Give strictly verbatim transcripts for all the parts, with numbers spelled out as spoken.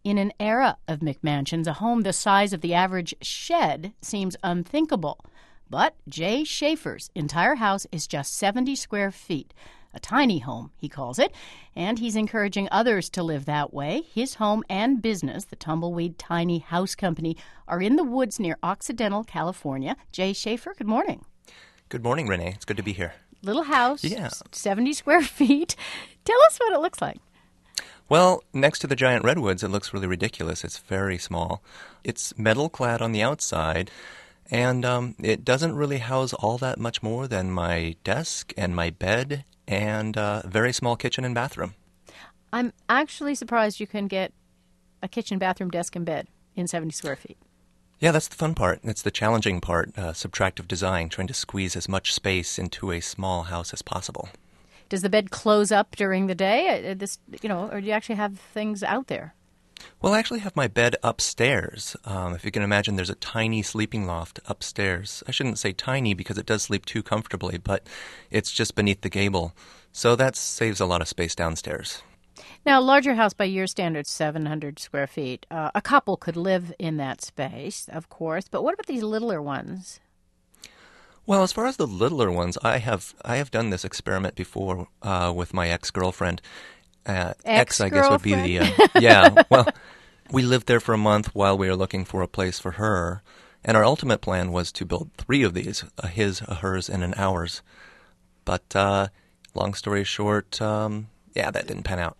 In an era of McMansions, a home the size of the average shed seems unthinkable. But Jay Schaefer's entire house is just seventy square feet. A tiny home, he calls it, and he's encouraging others to live that way. His home and business, the Tumbleweed Tiny House Company, are in the woods near Occidental, California. Jay Schaefer, good morning. Good morning, Renee. It's good to be here. Little house, Yeah. seventy square feet. Tell us what it looks like. Well, next to the giant redwoods, it looks really ridiculous. It's very small. It's metal-clad on the outside, and um, it doesn't really house all that much more than my desk and my bed and a very small kitchen and bathroom. I'm actually surprised you can get a kitchen, bathroom, desk, and bed in seventy square feet. Yeah, that's the fun part. It's the challenging part, uh, subtractive design, trying to squeeze as much space into a small house as possible. Does the bed close up during the day? Uh, This, you know, or do you actually have things out there? Well, I actually have my bed upstairs. Um, if you can imagine, there's a tiny sleeping loft upstairs. I shouldn't say tiny because it does sleep too comfortably, but it's just beneath the gable. So that saves a lot of space downstairs. Now, a larger house by your standards, seven hundred square feet. Uh, a couple could live in that space, of course. But what about these littler ones? Well, as far as the littler ones, I have I have done this experiment before uh, with my ex-girlfriend. Uh, ex, I guess, would be the uh, yeah. Well, we lived there for a month while we were looking for a place for her, and our ultimate plan was to build three of these: a his, a hers, and an ours. But uh, long story short, um, yeah, that didn't pan out.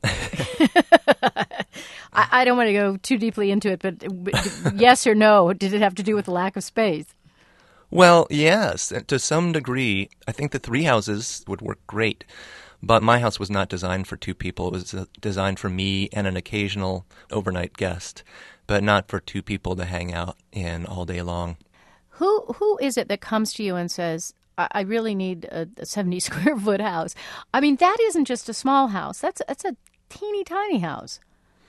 I, I don't want to go too deeply into it, but yes or no? Did it have to do with the lack of space? Well, yes, to some degree. I think the three houses would work great. But my house was not designed for two people. It was uh, designed for me and an occasional overnight guest, but not for two people to hang out in all day long. Who Who is it that comes to you and says, I, I really need a, a seventy square foot house? I mean, that isn't just a small house. That's, that's a teeny tiny house.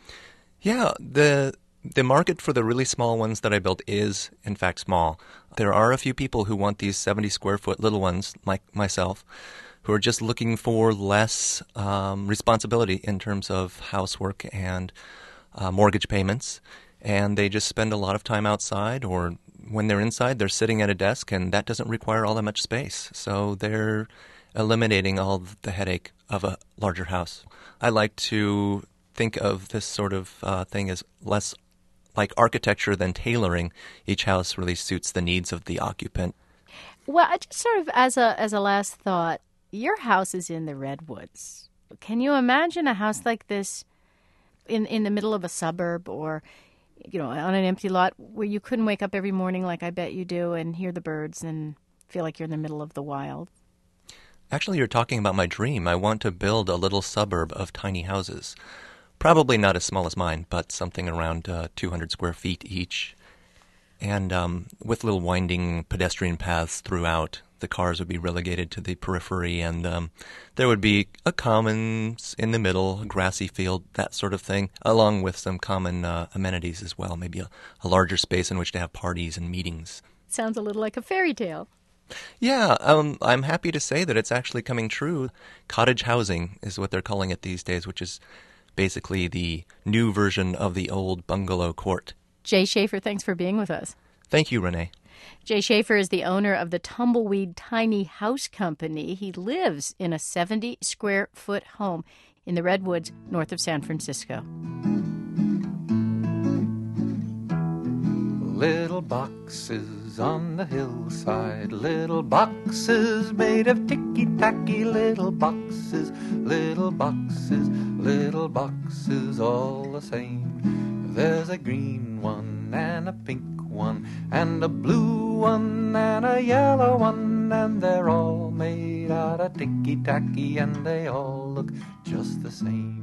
Yeah, the the market for the really small ones that I built is, in fact, small. There are a few people who want these seventy square foot little ones, like myself, who are just looking for less um, responsibility in terms of housework and uh, mortgage payments. And they just spend a lot of time outside, or when they're inside, they're sitting at a desk, and that doesn't require all that much space. So they're eliminating all the headache of a larger house. I like to think of this sort of uh, thing as less like architecture than tailoring. Each house really suits the needs of the occupant. Well, I just sort of as a as a last thought, your house is in the redwoods. Can you imagine a house like this in in the middle of a suburb, or, you know, on an empty lot where you couldn't wake up every morning like I bet you do and hear the birds and feel like you're in the middle of the wild? Actually, you're talking about my dream. I want to build a little suburb of tiny houses. Probably not as small as mine, but something around uh, two hundred square feet each. And um, with little winding pedestrian paths throughout. The cars would be relegated to the periphery, and um, there would be a commons in the middle, a grassy field, that sort of thing, along with some common uh, amenities as well, maybe a, a larger space in which to have parties and meetings. Sounds a little like a fairy tale. Yeah, um, I'm happy to say that it's actually coming true. Cottage housing is what they're calling it these days, which is basically the new version of the old bungalow court. Jay Schaefer, thanks for being with us. Thank you, Renee. Jay Schaefer is the owner of the Tumbleweed Tiny House Company. He lives in a seventy square foot home in the Redwoods north of San Francisco. Little boxes on the hillside, little boxes made of ticky-tacky, little boxes, little boxes, little boxes all the same. There's a green one and a pink one and a blue one and a yellow one, and they're all made out of ticky-tacky, and they all look just the same.